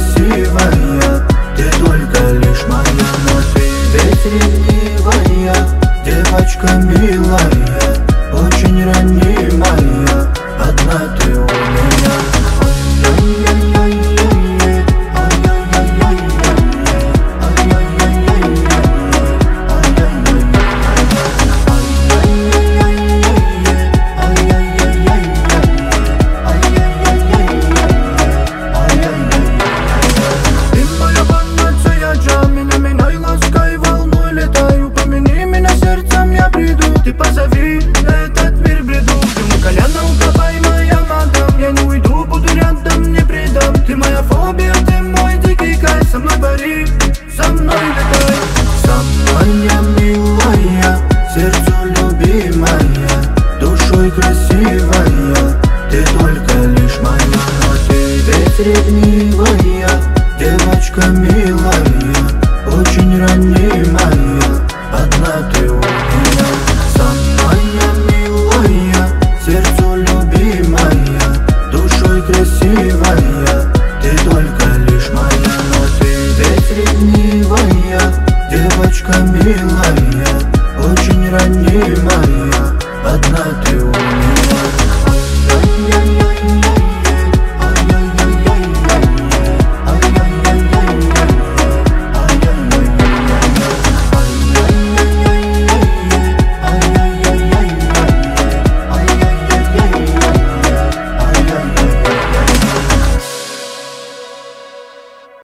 красивая, ты только лишь моя. Но ты ведь ревнивая, девочка милая, очень ранимая, одна ты у меня. Ты позови, этот мир бреду. Ты мой коляна, укопай, моя мадам. Я не уйду, буду рядом, не предам. Ты моя фобия, ты мой дикий кайф. Со мной пари, со мной летай. Со мной я милая, сердцу любимая, душой красивая, ты только лишь моя. Но ты ведь ревнивая, девочка милая, очень ранимая, одна ты у меня. Сердцу любимая, душой красивая, ты только лишь моя. Но ты ведь ревнивая, девочка милая, очень ранимая, одна ты у меня.